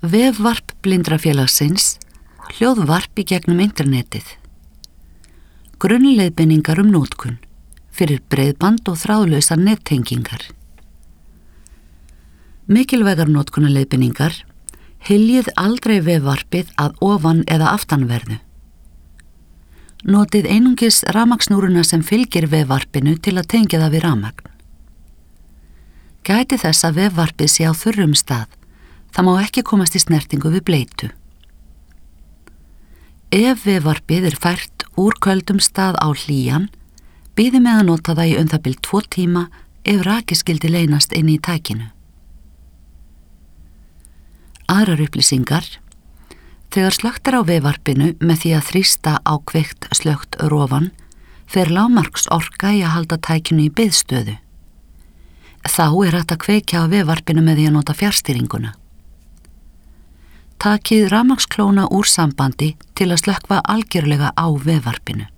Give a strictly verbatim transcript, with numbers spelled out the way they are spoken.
Vefvarp Blindrafélagsins, hljóðvarp í gegnum internetið. Grunnleiðbeiningar um notkun, fyrir breiðband og þráðlausar nettengingar. Mikilvægar notkunarleiðbeiningar, hyljið aldrei vefvarpið að ofan eða aftanverðu. Notið einungis rafmagnsnúruna sem fylgir vefvarpinu til að tengja það við rafmagn. Gæti þess að vefvarpið sé á þurrum stað, það má ekki komast í snertingu við bleitu. Ef vefvarpið er fært úr köldum stað á hlýjan, biði með að nota það í um það bil tvo tíma ef raki skyldi leynast inn í tækinu. Aðrar upplýsingar. Þegar slökkt er á vefvarpinu með því að þrýsta á kveikt slökkt rofan, fer lágmarksorka í að halda tækinu í biðstöðu. Þá er hægt að kveikja á vefvarpinu með því að nota fjarstýringuna. Takið rafmagnsklóna úr sambandi til að slökkva algjörlega á vefvarpinu.